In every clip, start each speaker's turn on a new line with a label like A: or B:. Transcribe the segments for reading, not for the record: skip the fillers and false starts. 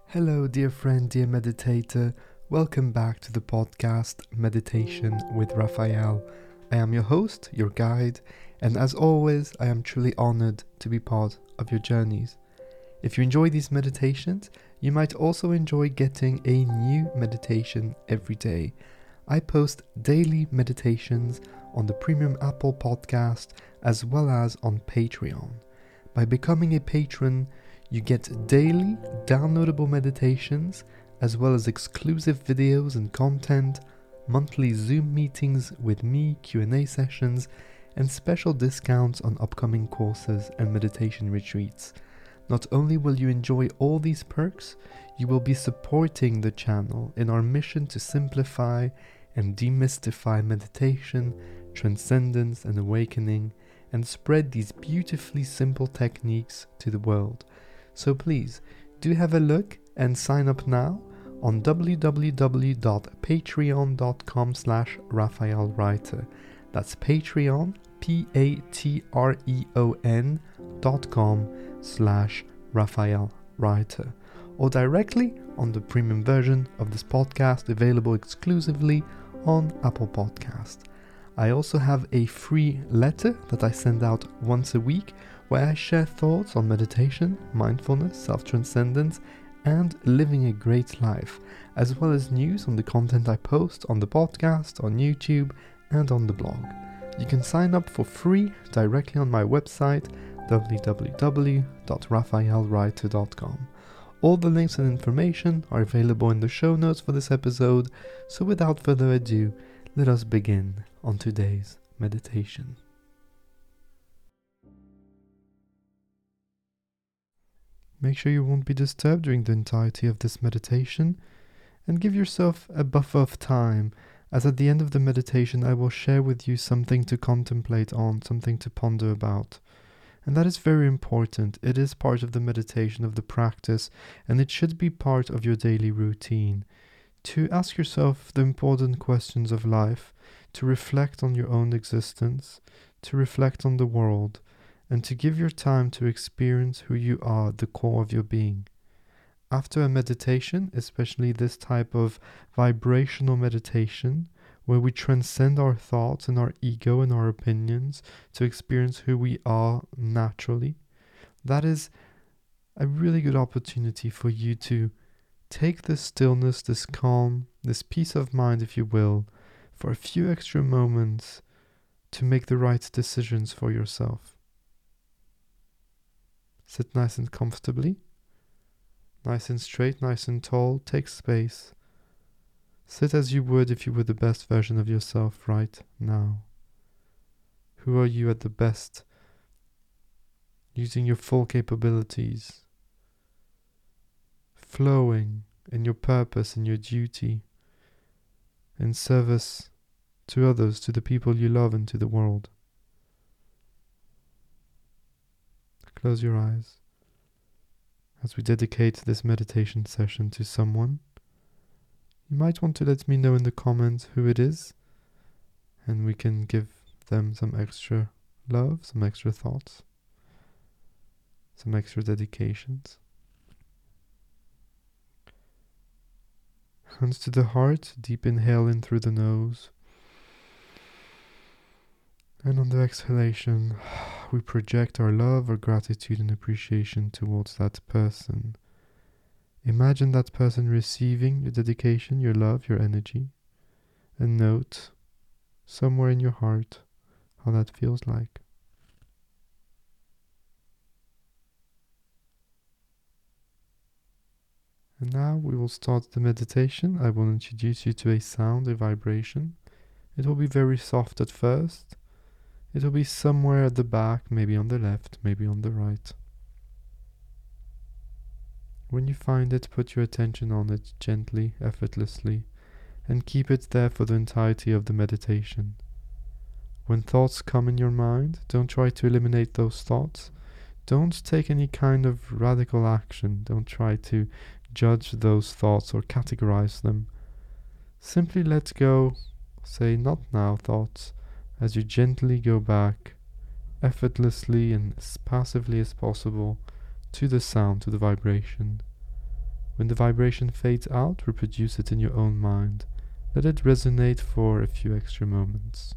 A: Hello, dear friend, dear meditator. Welcome back to the podcast Meditation with Raphael. I am your host, your guide, and as always, I am truly honored to be part of your journeys. If you enjoy these meditations, you might also enjoy getting a new meditation every day. I post daily meditations on the Premium Apple Podcast as well as on Patreon. By becoming a patron, you get daily downloadable meditations as well as exclusive videos and content, monthly Zoom meetings with me, Q&A sessions, and special discounts on upcoming courses and meditation retreats. Not only will you enjoy all these perks, you will be supporting the channel in our mission to simplify and demystify meditation, transcendence and awakening, and spread these beautifully simple techniques to the world. So please, do have a look and sign up now on www.patreon.com/RaphaelWriter. That's Patreon, patreon.com/RaphaelWriter. Or directly on the premium version of this podcast available exclusively on Apple Podcast. I also have a free letter that I send out once a week where I share thoughts on meditation, mindfulness, self-transcendence, and living a great life, as well as news on the content I post on the podcast, on YouTube, and on the blog. You can sign up for free directly on my website, www.raphaelwriter.com. All the links and information are available in the show notes for this episode, so without further ado, let us begin on today's meditation. Make sure you won't be disturbed during the entirety of this meditation, and give yourself a buffer of time, as at the end of the meditation I will share with you something to contemplate on, something to ponder about. And that is very important. It is part of the meditation, of the practice, and it should be part of your daily routine. To ask yourself the important questions of life, to reflect on your own existence, to reflect on the world, and to give your time to experience who you are at the core of your being. After a meditation, especially this type of vibrational meditation, where we transcend our thoughts and our ego and our opinions to experience who we are naturally, that is a really good opportunity for you to take this stillness, this calm, this peace of mind, if you will, for a few extra moments to make the right decisions for yourself. Sit nice and comfortably, nice and straight, nice and tall, take space. Sit as you would if you were the best version of yourself right now. Who are you at the best, using your full capabilities, flowing in your purpose and your duty, in service to others, to the people you love and to the world. Close your eyes as we dedicate this meditation session to someone. You might want to let me know in the comments who it is, and we can give them some extra love, some extra thoughts, some extra dedications. Hands to the heart, deep inhale in through the nose. And on the exhalation, we project our love, our gratitude and appreciation towards that person. Imagine that person receiving your dedication, your love, your energy, and note somewhere in your heart how that feels like. And now we will start the meditation. I will introduce you to a sound, a vibration. It will be very soft at first. It will be somewhere at the back, maybe on the left, maybe on the right. When you find it, put your attention on it gently, effortlessly, and keep it there for the entirety of the meditation. When thoughts come in your mind, don't try to eliminate those thoughts. Don't take any kind of radical action. Don't try to judge those thoughts or categorize them. Simply let go, say not now thoughts, as you gently go back, effortlessly and as passively as possible, to the sound, to the vibration, When the vibration fades out, reproduce it in your own mind. Let it resonate for a few extra moments.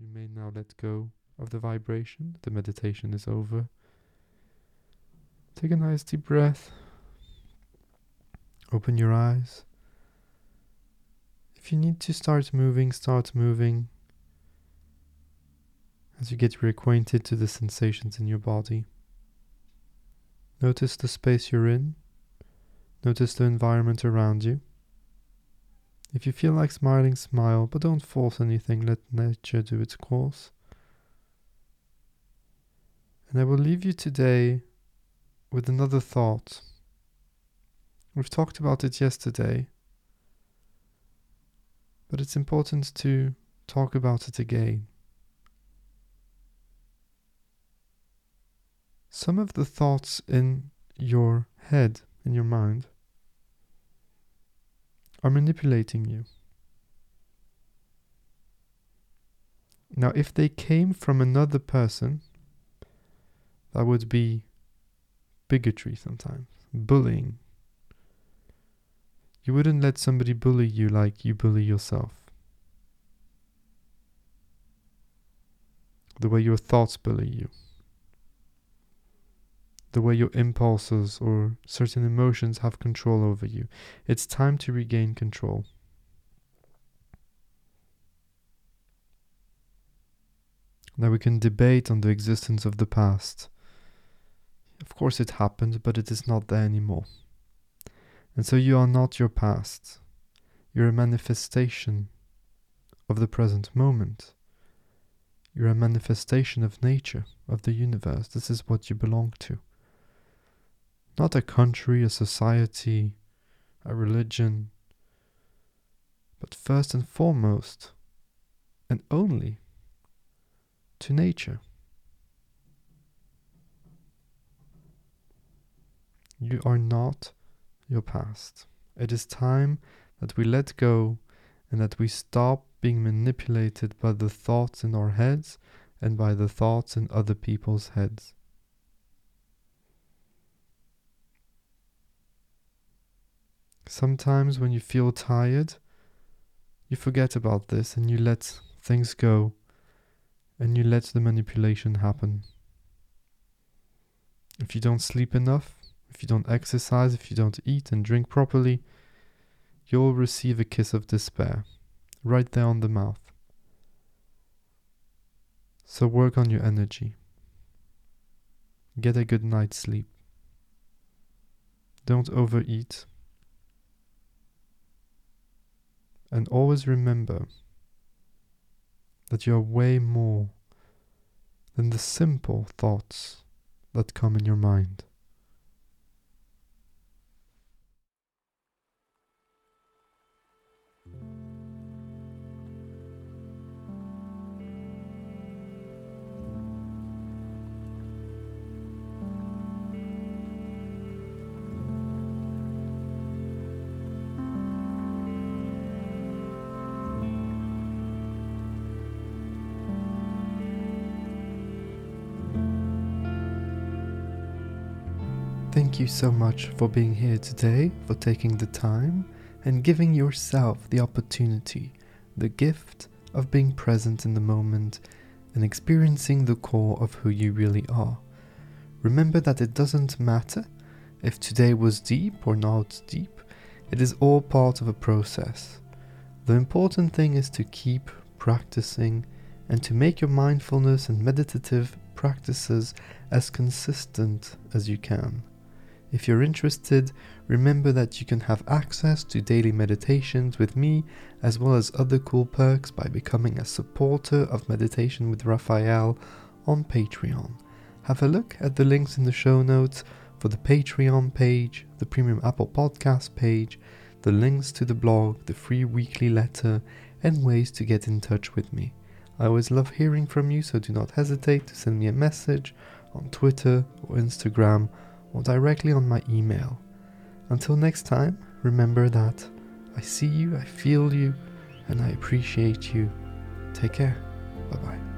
A: You may now let go of the vibration. The meditation is over. Take a nice deep breath. Open your eyes. If you need to start moving, start moving. As you get reacquainted to the sensations in your body. Notice the space you're in. Notice the environment around you. If you feel like smiling, smile, but don't force anything. Let nature do its course. And I will leave you today with another thought. We've talked about it yesterday, but it's important to talk about it again. Some of the thoughts in your head, in your mind, are manipulating you. Now, if they came from another person, that would be bigotry sometimes, bullying. You wouldn't let somebody bully you like you bully yourself. The way your thoughts bully you. The way your impulses or certain emotions have control over you. It's time to regain control. Now we can debate on the existence of the past. Of course it happened, but it is not there anymore. And so you are not your past. You're a manifestation of the present moment. You're a manifestation of nature, of the universe. This is what you belong to. Not a country, a society, a religion, but first and foremost, and only, to nature. You are not your past. It is time that we let go and that we stop being manipulated by the thoughts in our heads and by the thoughts in other people's heads. Sometimes when you feel tired, you forget about this and you let things go and you let the manipulation happen. If you don't sleep enough, if you don't exercise, if you don't eat and drink properly, you'll receive a kiss of despair, right there on the mouth. So work on your energy. Get a good night's sleep. Don't overeat. And always remember that you are way more than the simple thoughts that come in your mind. Thank you so much for being here today, for taking the time and giving yourself the opportunity, the gift of being present in the moment and experiencing the core of who you really are. Remember that it doesn't matter if today was deep or not deep, it is all part of a process. The important thing is to keep practicing and to make your mindfulness and meditative practices as consistent as you can. If you're interested, remember that you can have access to daily meditations with me, as well as other cool perks by becoming a supporter of Meditation with Raphael on Patreon. Have a look at the links in the show notes for the Patreon page, the Premium Apple Podcast page, the links to the blog, the free weekly letter, and ways to get in touch with me. I always love hearing from you, so do not hesitate to send me a message on Twitter or Instagram, or directly on my email. Until next time, remember that I see you, I feel you, and I appreciate you. Take care. Bye-bye.